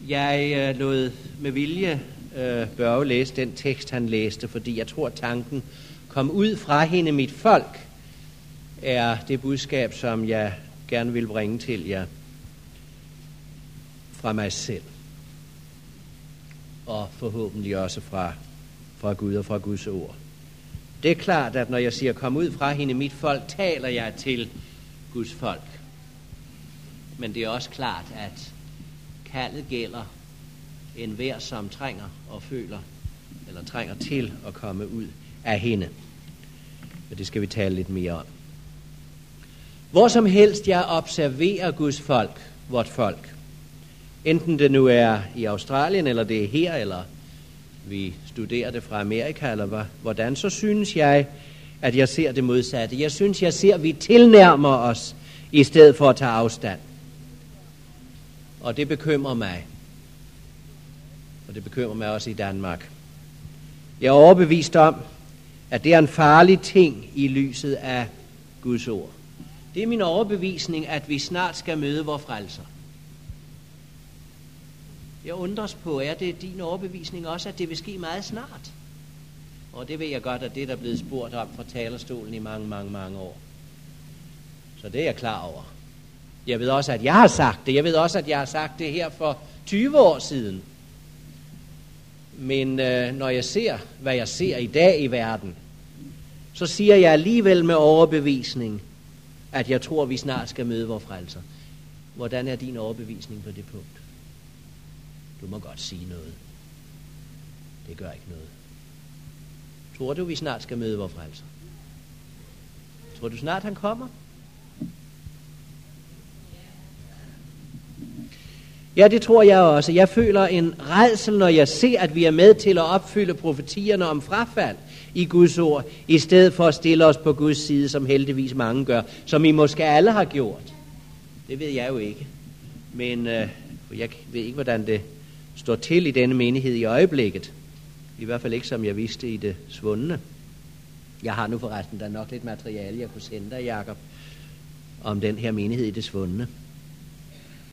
Jeg lod med vilje Børge læse den tekst, han læste, fordi jeg tror, tanken kom ud fra hende, mit folk, er det budskab, som jeg gerne vil bringe til jer fra mig selv. Og forhåbentlig også fra Gud og fra Guds ord. Det er klart, at når jeg siger, kom ud fra hende, mit folk, taler jeg til Guds folk. Men det er også klart, at kaldet gælder enhver, som trænger og føler, eller trænger til at komme ud af hende. Og det skal vi tale lidt mere om. Hvor som helst jeg observerer Guds folk, vort folk, enten det nu er i Australien, eller det er her, eller vi studerer det fra Amerika, eller hvordan, så synes jeg, at jeg ser det modsatte. Jeg synes, jeg ser, at vi tilnærmer os, i stedet for at tage afstand. Og det bekymrer mig. Og det bekymrer mig også i Danmark. Jeg er overbevist om, at det er en farlig ting i lyset af Guds ord. Det er min overbevisning, at vi snart skal møde vor frelser. Jeg undres på, er det din overbevisning også, at det vil ske meget snart? Og det ved jeg godt, at det der er blevet spurgt om fra talerstolen i mange år. Så det er jeg klar over. Jeg ved også, at jeg har sagt det. Jeg ved også, at jeg har sagt det her for 20 år siden. Men når jeg ser, hvad jeg ser i dag i verden, så siger jeg alligevel med overbevisning, at jeg tror, vi snart skal møde vor frelser. Hvordan er din overbevisning på det punkt? Du må godt sige noget. Det gør ikke noget. Tror du, vi snart skal møde vor frelser? Tror du snart, han kommer? Ja, det tror jeg også. Jeg føler en rædsel, når jeg ser, at vi er med til at opfylde profetierne om frafald i Guds ord, i stedet for at stille os på Guds side, som heldigvis mange gør, som I måske alle har gjort. Det ved jeg jo ikke. Men jeg ved ikke, hvordan det står til i denne menighed i øjeblikket. I hvert fald ikke, som jeg vidste i det svundne. Jeg har nu forresten der nok lidt materiale, jeg kunne sende dig, Jakob, om den her menighed i det svundne.